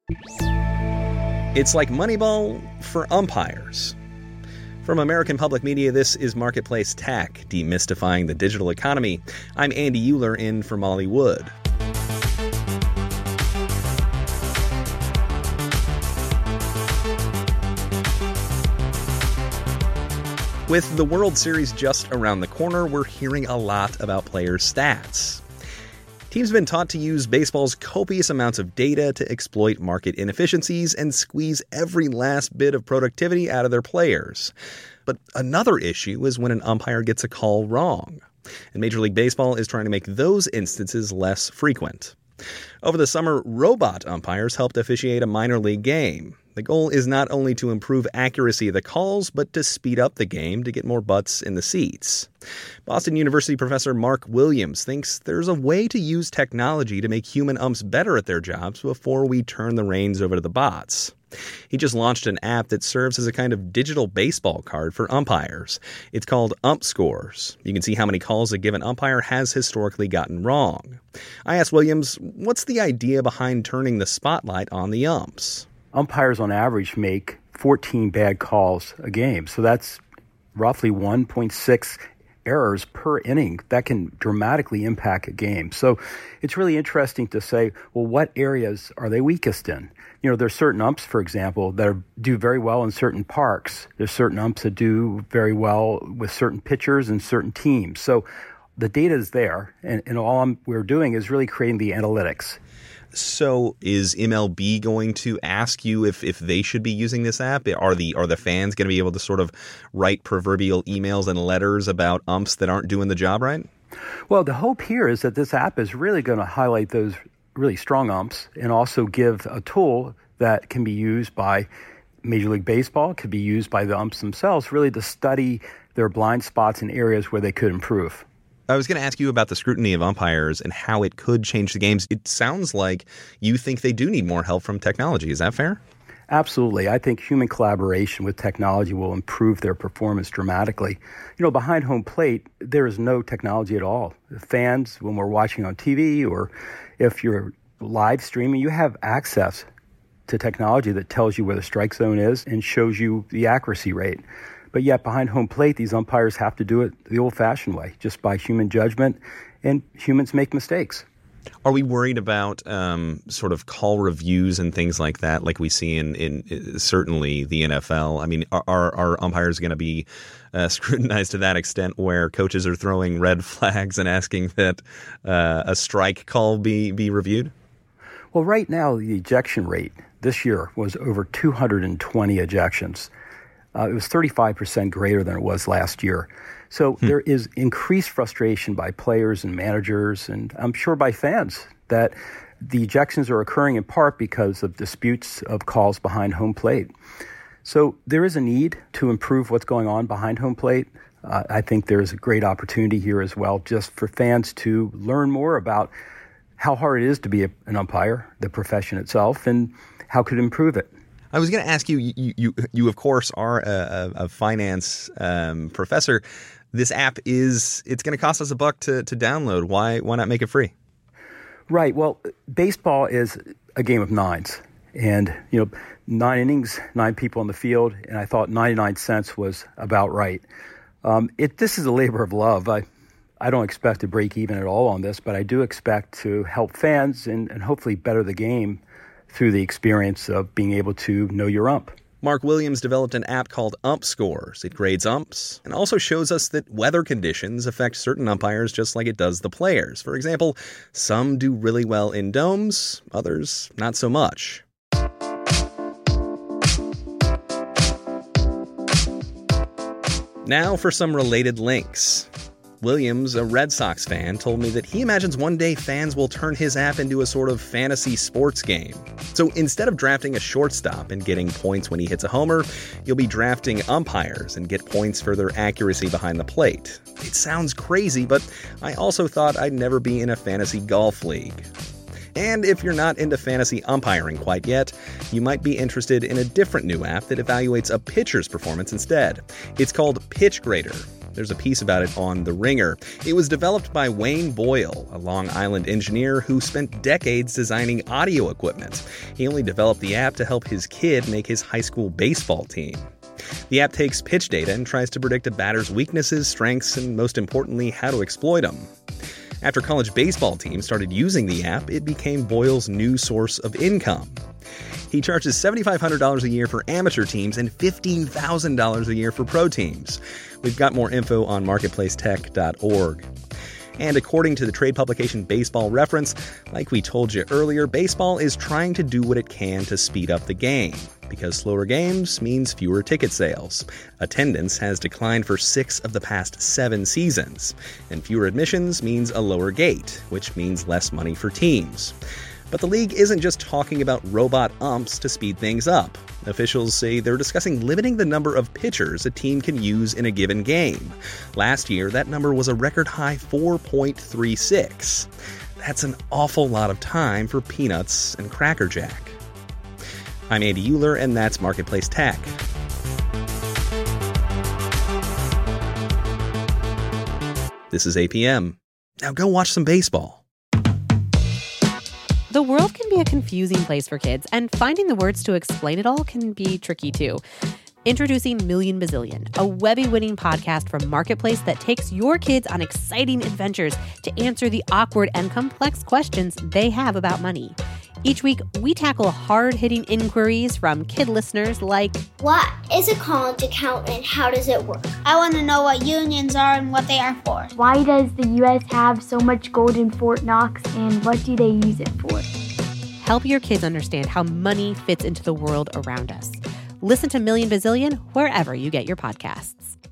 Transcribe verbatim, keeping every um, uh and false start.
It's like Moneyball for umpires. From American Public Media, this is Marketplace Tech, demystifying the digital economy. I'm Andy Euler in for Molly Wood. With the World Series just around the corner, we're hearing a lot about players' stats. Teams have been taught to use baseball's copious amounts of data to exploit market inefficiencies and squeeze every last bit of productivity out of their players. But another issue is when an umpire gets a call wrong. And Major League Baseball is trying to make those instances less frequent. Over the summer, robot umpires helped officiate a minor league game. The goal is not only to improve accuracy of the calls, but to speed up the game to get more butts in the seats. Boston University professor Mark Williams thinks there's a way to use technology to make human umps better at their jobs before we turn the reins over to the bots. He just launched an app that serves as a kind of digital baseball card for umpires. It's called Ump Scores. You can see how many calls a given umpire has historically gotten wrong. I asked Williams, what's the idea behind turning the spotlight on the umps? Umpires on average make fourteen bad calls a game. So that's roughly one point six errors per inning. That can dramatically impact a game. So it's really interesting to say, well, what areas are they weakest in? You know, there's certain umps, for example, that are, do very well in certain parks. There's certain umps that do very well with certain pitchers and certain teams. So the data is there, and, and all I'm, we're doing is really creating the analytics. So is M L B going to ask you if, if they should be using this app? Are the are the fans going to be able to sort of write proverbial emails and letters about umps that aren't doing the job right? Well, the hope here is that this app is really going to highlight those really strong umps and also give a tool that can be used by Major League Baseball, could be used by the umps themselves, really to study their blind spots in areas where they could improve. I was going to ask you about the scrutiny of umpires and how it could change the games. It sounds like you think they do need more help from technology. Is that fair? Absolutely. I think human collaboration with technology will improve their performance dramatically. You know, behind home plate, there is no technology at all. The fans, when we're watching on T V or if you're live streaming, you have access to technology that tells you where the strike zone is and shows you the accuracy rate. But yet behind home plate, these umpires have to do it the old-fashioned way, just by human judgment, and humans make mistakes. Are we worried about um, sort of call reviews and things like that, like we see in, in certainly the N F L? I mean, are, are umpires going to be uh, scrutinized to that extent where coaches are throwing red flags and asking that uh, a strike call be, be reviewed? Well, right now, the ejection rate this year was over two hundred twenty ejections. Uh, it was thirty-five percent greater than it was last year. So hmm. there is increased frustration by players and managers, and I'm sure by fans, that the ejections are occurring in part because of disputes of calls behind home plate. So there is a need to improve what's going on behind home plate. Uh, I think there's a great opportunity here as well, just for fans to learn more about how hard it is to be a, an umpire, the profession itself, and how could improve it. I was going to ask you, you, you, you of course, are a, a finance um, professor. This app is, it's going to cost us a buck to, to download. Why, why not make it free? Right. Well, baseball is a game of nines. And, you know, nine innings, nine people on the field, and I thought ninety-nine cents was about right. Um, it, this is a labor of love. I, I don't expect to break even at all on this, but I do expect to help fans and, and hopefully better the game through the experience of being able to know your ump. Mark Williams developed an app called Ump Scores. It grades umps and also shows us that weather conditions affect certain umpires just like it does the players. For example, some do really well in domes, others not so much. Now for some related links. Williams, a Red Sox fan, told me that he imagines one day fans will turn his app into a sort of fantasy sports game. So instead of drafting a shortstop and getting points when he hits a homer, you'll be drafting umpires and get points for their accuracy behind the plate. It sounds crazy, but I also thought I'd never be in a fantasy golf league. And if you're not into fantasy umpiring quite yet, you might be interested in a different new app that evaluates a pitcher's performance instead. It's called Pitch Grader. There's a piece about it on The Ringer. It was developed by Wayne Boyle, a Long Island engineer who spent decades designing audio equipment. He only developed the app to help his kid make his high school baseball team. The app takes pitch data and tries to predict a batter's weaknesses, strengths, and most importantly, how to exploit them. After college baseball teams started using the app, it became Boyle's new source of income. He charges seven thousand five hundred dollars a year for amateur teams and fifteen thousand dollars a year for pro teams. We've got more info on marketplace tech dot org. And according to the trade publication Baseball Reference, like we told you earlier, baseball is trying to do what it can to speed up the game, because slower games means fewer ticket sales. Attendance has declined for six of the past seven seasons, and fewer admissions means a lower gate, which means less money for teams. But the league isn't just talking about robot umps to speed things up. Officials say they're discussing limiting the number of pitchers a team can use in a given game. Last year, that number was a record high four point three six. That's an awful lot of time for peanuts and Cracker Jack. I'm Andy Euler, and that's Marketplace Tech. This is A P M. Now go watch some baseball. The world can be a confusing place for kids, and finding the words to explain it all can be tricky too. Introducing Million Bazillion, a Webby-winning podcast from Marketplace that takes your kids on exciting adventures to answer the awkward and complex questions they have about money. Each week, we tackle hard-hitting inquiries from kid listeners like, what is a college account and how does it work? I want to know what unions are and what they are for. Why does the U S have so much gold in Fort Knox, and what do they use it for? Help your kids understand how money fits into the world around us. Listen to Million Bazillion wherever you get your podcasts.